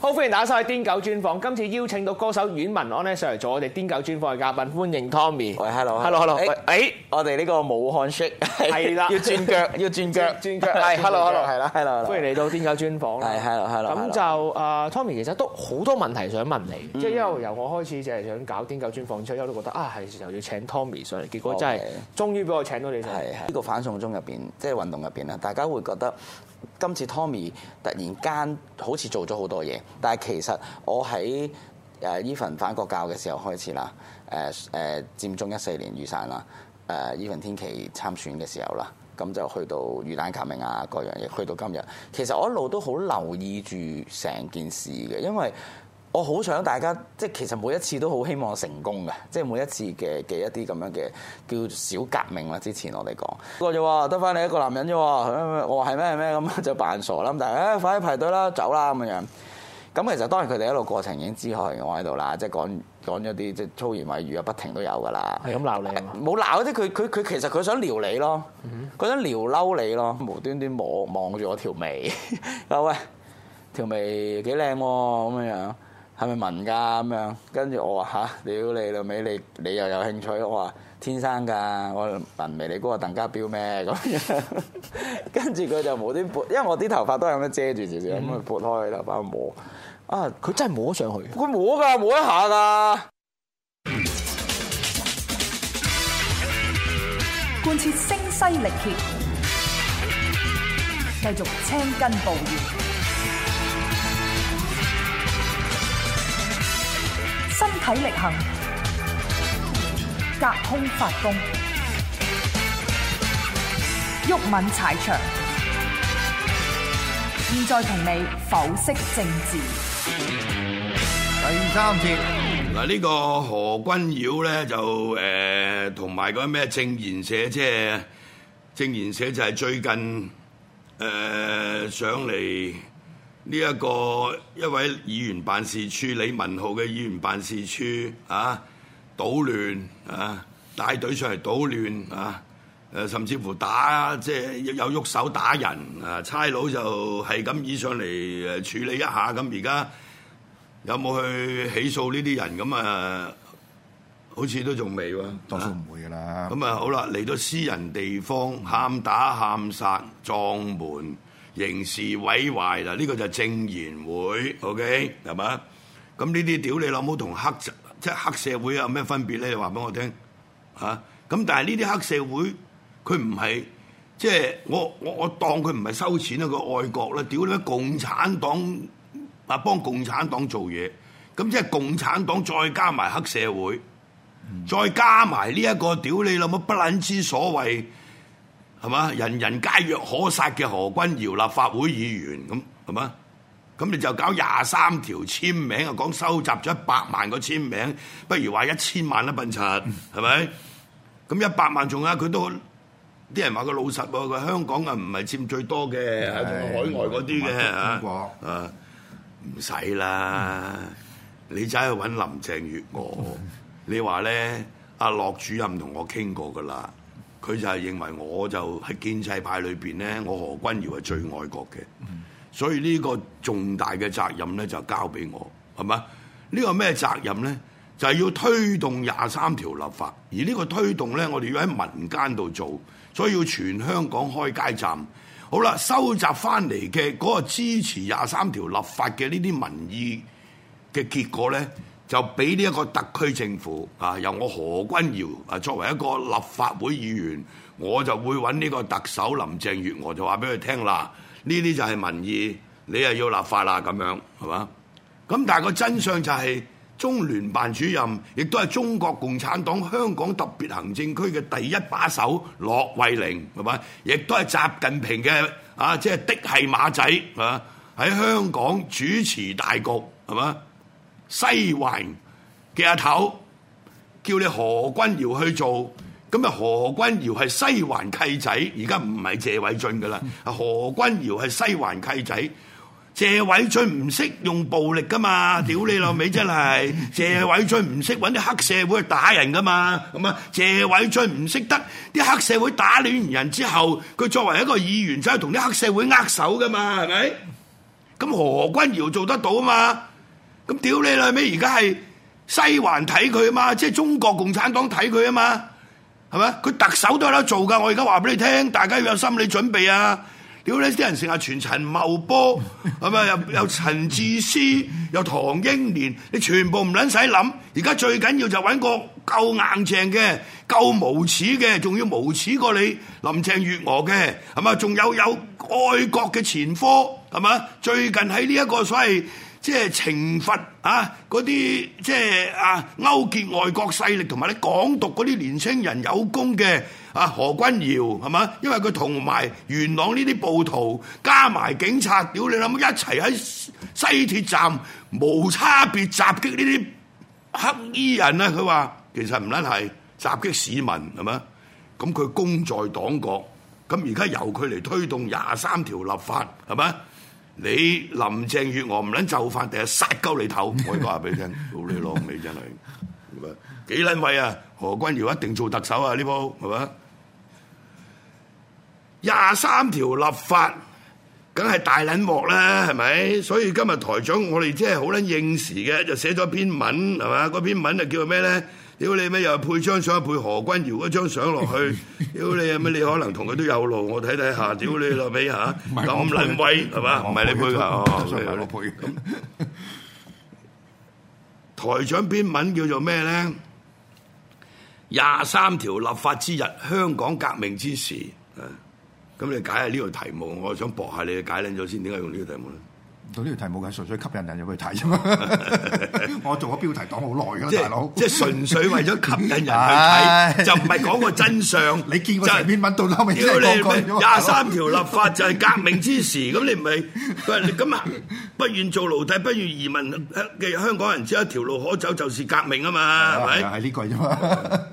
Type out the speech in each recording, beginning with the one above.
好，歡迎大家收睇《癲狗專訪》。今次邀請到歌手阮文安咧上嚟做我哋《癲狗專訪》嘅嘉賓，歡迎 Tommy。 喂 ，hello。 喂， 我哋呢個武漢 shake 係啦， 要轉腳，係 hello，係啦， 歡迎嚟到《癲狗專訪》啦。 係 hello。 咁就Tommy 其實都好多問題想問你，即係因為由我開始就係想搞《癲狗專訪》，出我都覺得係時候要請 Tommy 上嚟，結果真係終於俾我請到你上嚟。 係呢個反送中入邊，即係運動入邊咧，大家會覺得今次 Tommy 突然間好似做咗好多嘢，但係其實我喺Even 反國教嘅時候開始啦，佔中14年雨傘啦，Even 天琪參選嘅時候啦，咁就去到魚蛋革命啊各樣嘢，去到今日，其實我一路都好留意住成件事嘅，因為我好想大家即係其實每一次都好希望成功嘅，即係每一次嘅一啲咁樣嘅叫小革命啦。之前我哋講個啫喎，得翻你一個男人啫喎，我話係咩咁就扮傻啦。咁但係快啲排隊啦，走啦咁樣。咁其實當然佢哋一路過程已經知我喺度啦，即係講咗啲即係粗言穢語啊，不停都有㗎啦。 係咁鬧你啊？ 冇鬧，即係佢其實佢想撩你咯，佢想撩嬲你咯，無端端望住我條眉，喂條眉幾靚喎咁樣。係咪文㗎咁樣？跟住我話嚇，屌你老味，你又有興趣？我話天生㗎，我文眉你估個鄧家彪咩咁樣？跟住佢就無端撥，因為我啲頭髮都係咁樣遮住少少，咁佢撥開頭髮摸。啊， 佢真係摸上去， 佢摸㗎，摸一下㗎。 貫徹聲嘶力竭，繼續青筋暴現。身體力行，隔空發功，毓民踩場。現在同你剖析政治。 第三節嗱，呢個何君堯咧就同埋嗰咩政研社，即係政研社就係最近上嚟。呢一個一位議員辦事處李文浩嘅議員辦事處啊，搗亂啊，帶隊上嚟搗亂啊，甚至乎打即係有喐手打人啊，差佬就係咁以上嚟處理一下，咁而家有冇去起訴呢啲人咁啊？好似都仲未喎， 多數唔會㗎啦。 咁啊好啦，嚟到私人地方喊打喊殺撞門。刑事毀壞嗱，呢個就係政研會 ，OK 係嘛？咁呢啲屌你老母同即係黑社會有咩分別咧？你話俾我聽嚇。咁但係呢啲黑社會佢唔係即係我當佢唔係收錢啦，佢愛國啦，屌你共產黨啊幫共產黨做嘢，咁即係共產黨再加埋黑社會，再加埋呢一個屌你老母不撚之所謂。係嘛？人人皆若可殺嘅何君堯立法會議員咁係嘛？咁你就搞23條簽名啊，講收集咗100萬個簽名，不如話1000萬啦笨柒係咪？咁100萬仲有佢都啲人話佢老實喎，佢香港啊唔係佔最多嘅，仲有海外嗰啲嘅嚇，唔使啦，你走去揾林鄭月娥，你話咧阿樂主任同我傾過㗎啦。佢就係認為我就喺建制派裏邊咧，我何君堯係最愛國嘅，所以呢個重大嘅責任咧就交俾我，係嘛？呢個咩責任咧？就係要推動23條立法，而呢個推動咧，我哋要喺民間度做，所以要全香港開街站。好啦，收集翻嚟嘅嗰個支持23條立法嘅呢啲民意嘅結果咧，就俾呢一個特區政府啊，由我何君堯啊作為一個立法會議員，我就會揾呢個特首林鄭月娥就話俾佢聽啦，呢啲就係民意，你又要立法啦咁樣，係嘛？咁但係個真相就係中聯辦主任，亦都係中國共產黨香港特別行政區嘅第一把手駱惠寧，係嘛？亦都係習近平嘅啊，即係的係馬仔，係嘛？喺香港主持大局，係嘛？西環嘅阿頭叫你何君堯去做，咁啊何君堯係西環契仔，而家唔係謝偉俊噶啦，何君堯係西環契仔，謝偉俊唔識用暴力噶嘛，屌你老味真係，謝偉俊唔識揾啲黑社會去打人噶嘛，咁啊謝偉俊唔識得啲黑社會打亂人之後，佢作為一個議員走去同啲黑社會握手噶嘛，係咪？ 咁何君堯做得到啊嘛？咁屌你啦咩？而家係西環睇佢啊嘛，即係中國共產黨睇佢啊嘛，係咪？佢特首都有得做㗎。我而家話俾你聽，大家要有心理準備啊！屌你啲人成日傳陳茂波，係咪？又陳智思，又唐英年，你全部唔撚使諗。而家最緊要就揾個夠硬淨嘅、夠無恥嘅，仲要無恥過你林鄭月娥嘅，係嘛？仲有愛國嘅前科，係嘛？最近喺呢一個所謂即係懲罰啊嗰啲即係啊勾結外國勢力同埋你港獨嗰啲年青人有功嘅啊何君堯，係嘛？因為佢同埋元朗呢啲暴徒加埋警察，屌你諗一齊喺西鐵站無差別襲擊呢啲黑衣人啊！佢話其實唔撚係襲擊市民，係嘛？咁佢功在黨國，咁而家由佢嚟推動23條立法，係嘛？你林鄭月娥唔撚就範，第日殺鳩你頭，我講下俾你聽，屌你老味真係，幾撚位啊？何君堯一定做特首啊！呢鋪係嘛？23條立法，梗係大撚鑊啦，係咪？所以今日台長我哋即係好撚應時嘅，就寫咗篇文係嘛？嗰篇文就叫做咩咧？屌你咩又配張相，配何君堯嗰張相落去，屌你咩？你可能同佢都有路，我睇睇下，屌你老味嚇，咁撚威係嘛？唔係你配㗎，我配。台長篇文叫做咩咧？23條立法之日，香港革命之時。咁你解下呢個題目，我想駁下你解撚咗先，點解用呢個題目咧？ 到呢條題目係純粹吸引人入去睇啫嘛。我做咗標題黨好耐㗎啦，大佬。即係純粹為咗吸引人去睇，就唔係講個真相。 你見過成篇文到後尾先講句 23條立法就係革命之時，咁你唔係咁啊？不願做奴隸，不願移民嘅香港人只有一條路可走，就是革命啊嘛，係咪？ 係呢句啫嘛。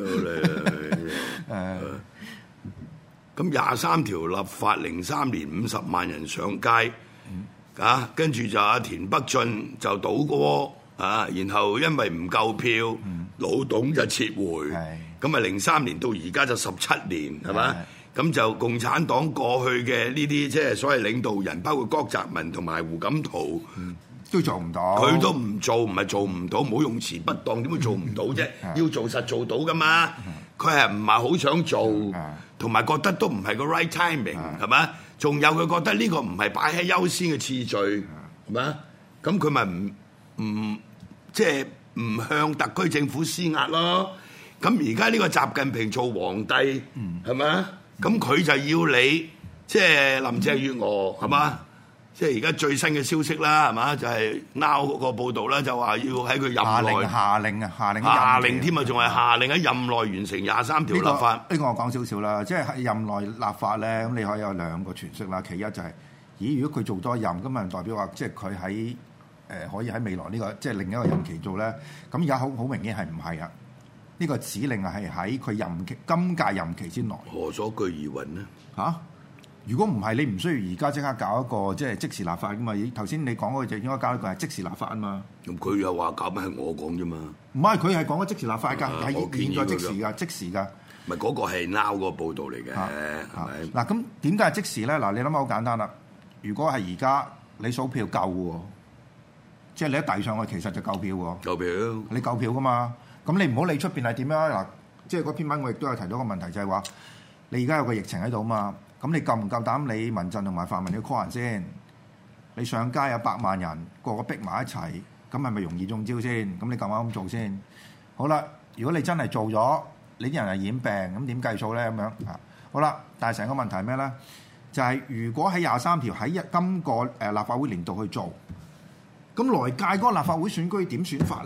咁23條立法，03年50萬人上街，跟住就阿田北俊就倒戈，然後因為唔夠票，老董就撤回，咁啊03年到而家就17年，係嘛？咁就共產黨過去嘅呢啲即係所謂領導人，包括江澤民同埋胡錦濤， 都做唔到。 佢都唔做，唔係做唔到，唔好用詞不當，點會做唔到啫？要做實做到噶嘛？佢係唔係好想做？同埋覺得都唔係個 right timing，係嘛？仲有佢覺得呢個唔係擺喺優先嘅次序，係嘛？咁佢咪唔即係唔向特區政府施壓咯？咁而家呢個習近平做皇帝，係嘛？咁佢就要你即係林鄭月娥，係嘛？即係而家最新嘅消息啦，係嘛？就係 Now 個報導啦，就話要喺佢任內下令添啊，仲係下令喺任內完成23條立法。 呢個我講少少啦，即係喺任內立法咧，咁你可以有兩個詮釋啦。其一就係，咦？如果佢做多任，咁咪代表話，即係佢喺可以喺未來呢個即係另一個任期做咧？咁而家好明顯係唔係啊？呢個指令係喺佢今屆任期之內。 何所據而云呢？ 嚇？如果唔係，你唔需要而家即刻搞一個即係即時立法噶嘛？頭先你講嗰個就應該搞一個係即時立法啊嘛。 咁佢又話搞咩？係我講啫嘛。 唔係，佢係講緊即時立法㗎，係現在即時㗎，即時㗎。 咪嗰個係 Now 個報導嚟嘅，係咪？ 嗱，咁點解係即時咧？嗱，你諗下好簡單啦。如果係而家你數票夠喎，即係你一遞上去，其實就夠票喎。 夠票， 你夠票㗎嘛？咁你唔好理出邊係點樣嗱。即係嗰篇文我亦都有提到個問題，就係話你而家有個疫情喺度嘛。咁你夠唔夠膽？你民陣同埋泛民要 call 人先？你上街有100萬人，個個逼埋一齊，咁係咪容易中招先？咁你夠唔夠咁做先？好啦，如果你真係做咗，你啲人係染病，咁點計數咧？咁樣啊，好啦，但係成個問題係咩咧？就係如果喺23條喺今個立法會年度去做，咁來屆嗰個立法會選舉點選法咧？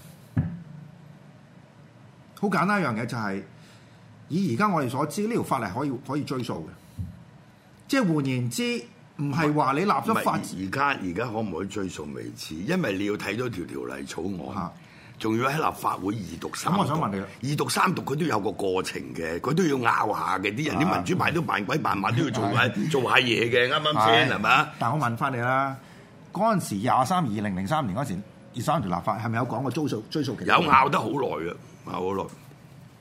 好簡單一樣嘢就係，以而家我哋所知，呢條法例可以追溯嘅。即係換言之，唔係話你立咗法。 而家可唔可以追溯未知？因為你要睇到條例草案，仲要喺立法會二讀三讀。咁我想問你，二讀三讀佢都有個過程嘅，佢都要拗下嘅。啲人啲民主派都扮鬼扮馬，都要做下嘢嘅，啱啱先係嘛？ 但我問翻你啦，嗰陣時2003年嗰陣時23條立法係咪有講過追溯期？ 有拗得好耐嘅，拗好耐。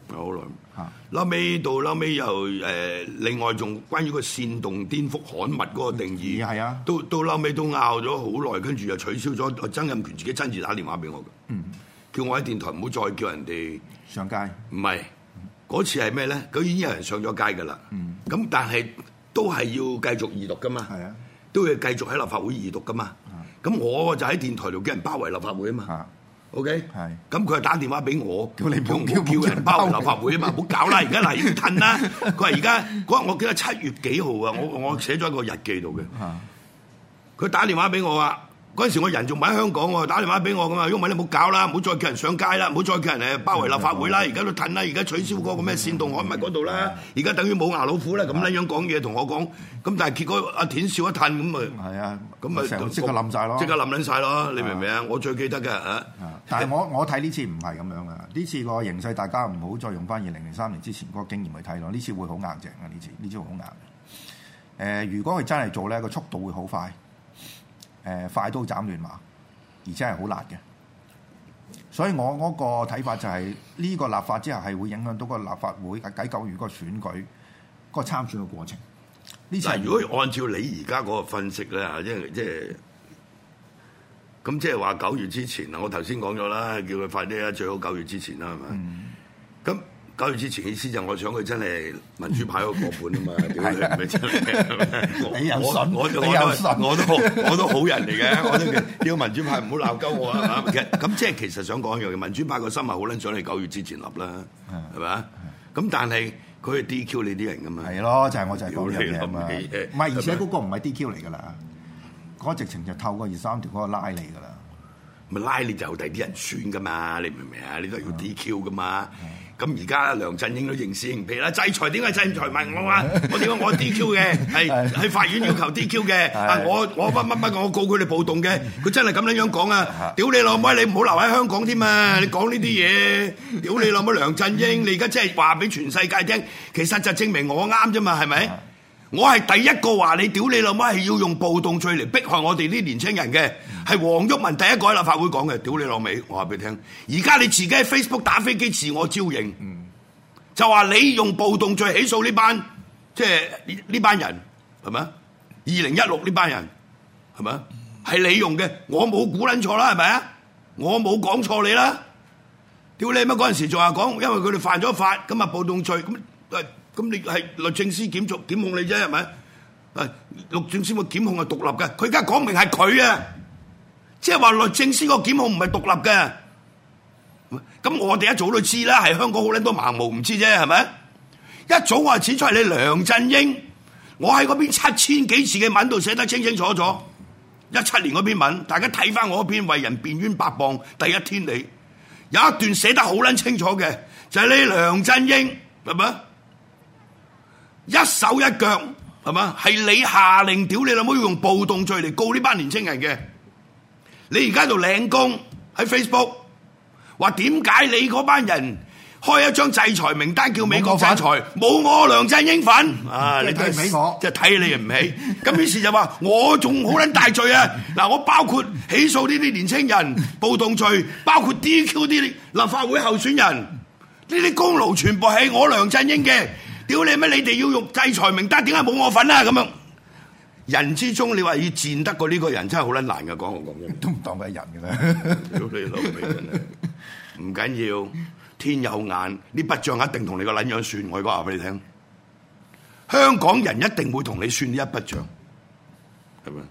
好耐。 嚇後尾又另外仲關於個煽動顛覆刊物嗰個定義， 係啊， 到後尾都拗咗好耐，跟住又取消咗。曾蔭權自己親自打電話俾我嘅，叫我喺電台唔好再叫人哋上街。 唔係嗰次係咩咧？佢已經有人上咗街㗎啦。咁但係都係要繼續二讀㗎嘛。 係啊， 都要繼續喺立法會二讀㗎嘛。咁我就喺電台度叫人包圍立法會啊嘛。OK， 係。 咁佢就打電話俾我， 叫你叫人包圍立法會啊嘛，唔好搞啦！而家嗱，要褪啦。佢話而家嗰日我記得7月幾號啊，我寫咗喺個日記度嘅。佢打電話俾我啊，嗰陣時我人仲唔喺香港喎，打電話俾我咁啊，因為你唔好搞啦，唔好再叫人上街啦，唔好再叫人包圍立法會啦，而家都褪啦，而家取消嗰個咩煽動刊物嗰度啦，而家等於冇牙老虎啦，咁樣講嘢同我講，咁但係結果阿田笑一褪咁咪係啊， 咁咪成即刻冧晒咯， 即刻冧撚晒咯，你明唔明啊？我最記得嘅啊。 但係我睇呢次唔係咁樣啊！呢次個形勢大家唔好再用翻2003年之前嗰個經驗去睇咯，呢次會好硬淨啊！呢次會好硬。如果佢真係做咧，個速度會好快，快刀斬亂麻，而且係好辣嘅。所以我嗰個睇法就係呢個立法之後係會影響到個立法會喺9月個選舉嗰個參選嘅過程。 嗱，如果按照你而家嗰個分析咧，即係。咁即係話9月之前啊！我頭先講咗啦，叫佢快啲啦，最好9月之前啦，係咪？咁9月之前意思就我想佢真係民主派嗰個過半啊嘛！屌你唔係真係， 你又信？ 我都好人嚟嘅，我都叫民主派唔好鬧鳩我啊！咁其實想講一樣嘢，民主派個心係好撚想你9月之前立啦，係咪啊？咁但係佢係 DQ 你啲人㗎嘛？係咯，就係我就係講呢樣嘢嘛。唔係，而且嗰個唔係 DQ 嚟㗎啦。嗰直情就透過23條嗰個拉你㗎啦， 咪拉你就第啲人選㗎嘛？你明唔明啊？你都係要 DQ 㗎嘛？咁而家梁振英都認屎認屁啦，制裁點解制裁埋我啊？我點解我 DQ 嘅？係喺法院要求 DQ 嘅。啊，我乜我告佢哋暴動嘅，佢真係咁樣講啊！屌你老母，你唔好留喺香港添啊！你講呢啲嘢，屌你老母梁振英，你而家真係話俾全世界聽，其實就證明我啱啫嘛，係咪？我係第一個話你屌你老母係要用暴動罪嚟迫害我哋啲年青人嘅，係黃毓民第一個喺立法會講嘅。屌你老味，我話俾你聽，而家你自己喺 Facebook 打飛機自我招認，就話你用暴動罪起訴呢班即係呢班人係咪？2016呢班人係咪？係你用嘅，我冇估撚錯啦，係咪啊？我冇講錯你啦。屌你乜嗰陣時仲話講，因為佢哋犯咗法，咁啊暴動罪咁你係律政司檢控你啫，係咪？律政司個檢控係獨立嘅，佢而家講明係佢啊，即係話律政司個檢控唔係獨立嘅。咁我哋一早都知啦，係香港好撚多盲毛唔知啫，係咪？一早我就指出係你梁振英，我喺嗰篇7000幾字嘅文度寫得清清楚楚。17年嗰篇文，大家睇翻我嗰篇為人辯冤白謗第一天理，有一段寫得好撚清楚嘅，就係你梁振英係咪？一手一腳係嘛？係你下令屌你老母要用暴動罪嚟告呢班年青人嘅。你而家喺度領功喺 Facebook 話點解你嗰班人開一張制裁名單叫美國制裁，冇我梁振英份啊！你睇唔起我，即係睇你唔起。咁於是就話我仲好撚大罪啊！嗱，我包括起訴呢啲年青人暴動罪，包括 DQ 啲立法會候選人，呢啲功勞全部係我梁振英嘅。屌你咩？你哋要用制裁名單，點解冇我份啊？咁樣人之中，你話要賤得過呢個人，真係好撚難嘅。講我講嘅， 都唔當佢係人嘅啦。 屌你老味真係唔緊要，天有眼，呢筆帳一定同你個撚樣算。我講話俾你聽，香港人一定會同你算呢一筆帳，係咪？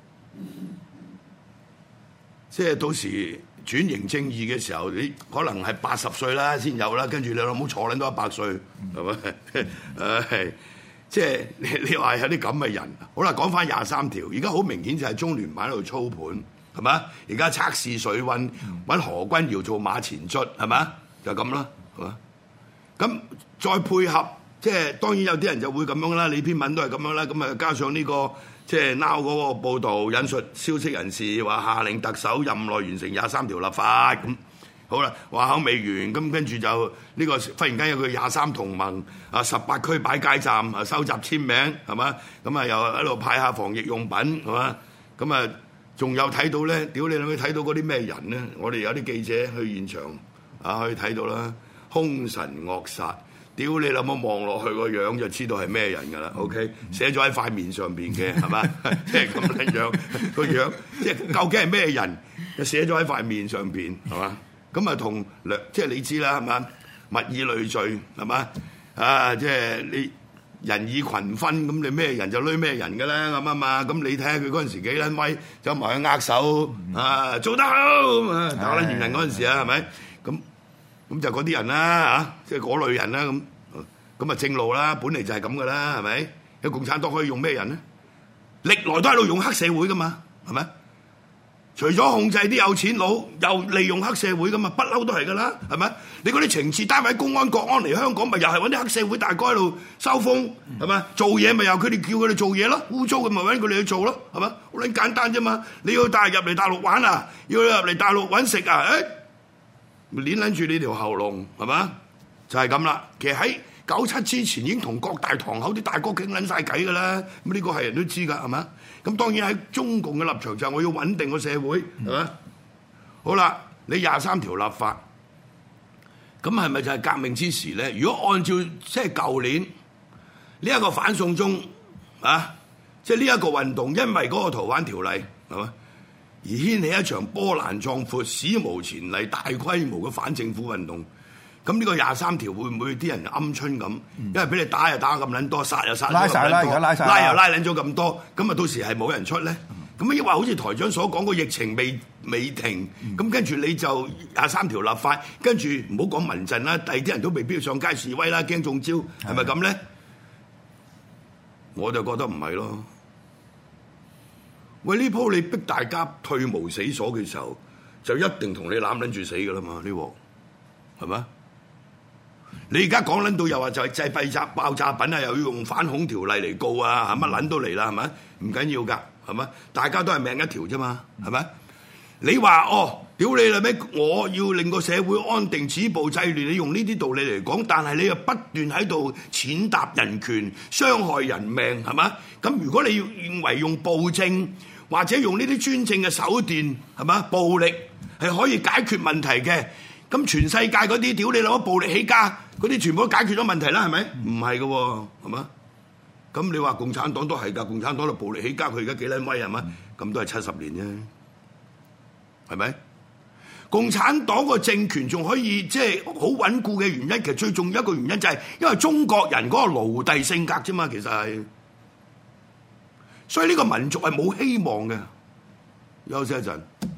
即係到時轉型正義嘅時候，你可能係80歲啦先有啦，跟住你老母坐撚到100歲，係咪？即係你話有啲咁嘅人。好啦，講翻23條，而家好明顯就係中聯辦喺度操盤，係咪？而家測試水溫，揾何君堯做馬前卒，係咪？就咁啦，係嘛？咁再配合，即係當然有啲人就會咁樣啦。你篇文都係咁樣啦，咁啊加上呢個即係 Now 嗰個報導，引述消息人士話下令特首任內完成23條立法咁。好啦，話口未完，咁跟住就呢個忽然間有個23同盟啊，18區擺街站啊，收集簽名係嘛？咁啊又喺度派下防疫用品係嘛？咁啊仲有睇到咧，屌你諗睇到嗰啲咩人咧？我哋有啲記者去現場啊，可以睇到啦。 兇神惡煞。屌你老母，望落去個樣就知道係咩人㗎啦。OK， 寫咗喺塊面上邊嘅係嘛？即係咁樣樣個樣，即係究竟係咩人？就寫咗喺塊面上邊係嘛？咁啊同即係你知啦係嘛？物以類聚係嘛？啊即係你人以群分，咁你咩人就攆咩人㗎啦咁啊嘛。咁你睇下佢嗰陣時幾撚威，走埋去握手啊，做得好咁啊，打撚完人嗰陣時啊係咪？咁就嗰啲人啦嚇，即係嗰類人啦咁啊正路啦，本嚟就係咁噶啦，係咪？有共產黨可以用咩人咧？歷來都喺度用黑社會噶嘛，係咪？除咗控制啲有錢佬，又利用黑社會噶嘛，不嬲都係噶啦，係咪？你嗰啲情治單位、公安、國安嚟香港，咪又係揾啲黑社會大哥喺度收風，係咪？做嘢咪由佢哋叫佢哋做嘢咯，污糟嘅咪揾佢哋去做咯，係咪？好撚簡單啫嘛！你要帶入嚟大陸玩啊，要入嚟大陸揾食啊，捏撚住你條喉嚨係嘛？就係咁啦。其實喺97之前已經同各大堂口啲大哥傾撚晒偈㗎啦。咁呢個係人都知㗎係嘛？咁當然喺中共嘅立場就係我要穩定個社會係嘛？好啦，你23條立法，咁係咪就係革命之時咧？如果按照即係舊年呢一個反送中啊，即係呢一個運動，因為嗰個逃犯條例係嘛？而掀起一場波瀾壯闊、史無前例、大規模嘅反政府運動。咁呢個23條會唔會啲人鵪鶉咁？因為俾你打又打咁撚多，殺又殺咗咁撚多， 拉曬啦，而家拉曬， 拉又拉撚咗咁多，咁啊到時係冇人出咧？咁亦話好似台長所講，個疫情未停，咁跟住你就23條立法，跟住唔好講民陣啦，第二啲人都未必要上街示威啦，驚中招，係咪咁咧？我就覺得唔係咯。喂，呢鋪你逼大家退無死所嘅時候，就一定同你攬撚住死㗎啦嘛？呢鑊係咪？你而家講撚到又話就係製廢爆炸品啊，又要用反恐條例嚟告啊，乜撚都嚟啦，係咪？唔緊要㗎，係咪？大家都係命一條啫嘛，係咪？你話屌你啦咩？我要令個社會安定、止暴制亂，你用呢啲道理嚟講，但係你又不斷喺度踐踏人權、傷害人命，係咪？咁如果你要認為用暴政，或者用呢啲專政嘅手段，係嘛？暴力係可以解決問題嘅。咁全世界嗰啲屌你老母暴力起家，嗰啲全部都解決咗問題啦，係咪？唔係嘅喎，係嘛？咁你話共產黨都係㗎，共產黨都暴力起家，佢而家幾撚威係嘛？咁都係70年啫，係咪？共產黨個政權仲可以即係好穩固嘅原因，其實最重要一個原因就係因為中國人嗰個奴隸性格啫嘛，其實係。所以呢個民族係冇希望嘅。休息一陣。